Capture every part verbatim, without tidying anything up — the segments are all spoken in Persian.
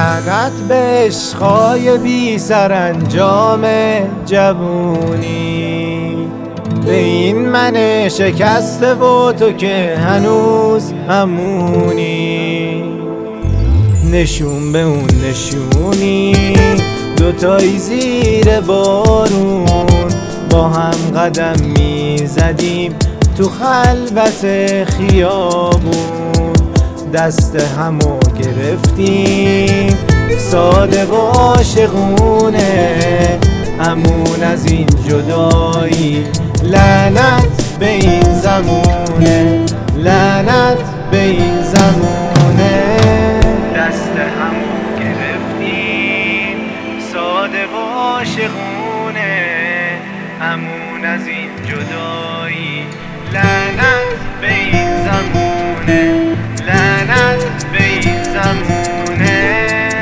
لعنت به عشقای بی سرانجام جوونی، به این من شکسته و تو که هنوز همونی. نشون به اون نشونی، دوتایی زیر بارون با هم قدم میزدیم تو خلوت خیابون. دست همو گرفتیم ساده و عاشقونه، امون از این جدایی. لعنت به این زمونه، لعنت به این زمونه. دست همو گرفتیم ساده و عاشقونه، امون از این جدایی. لعنت به این زمونه، لعنت به این زمونه.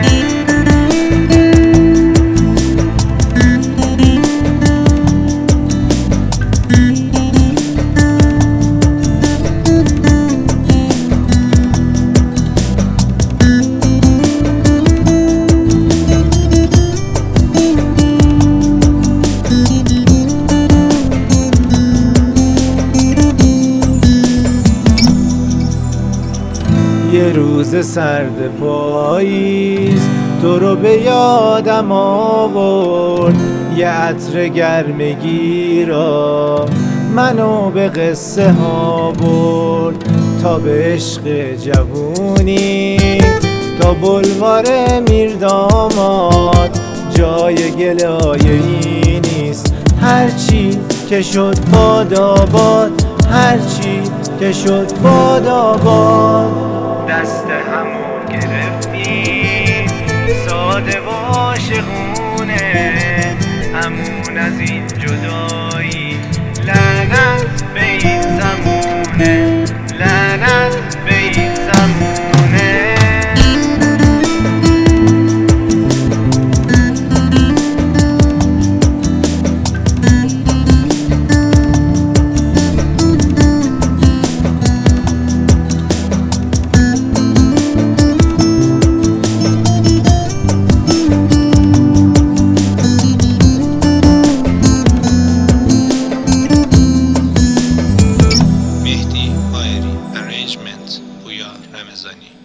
یه روز سرد پاییز تو رو به یادم آورد، یه عطر گرمگیرا منو به قصه ها برد. تا به عشق جوونی، تا بلوار میرداماد، جای گلایه‌ای نیست. هرچی که شد باداباد، هرچی که شد باداباد. دست همو گرفتیم ساده و عاشقونه، امون از این جدایی. لعنت به این زمونه، لعنت به این زمونه. Arrangement Puyar Ramazani.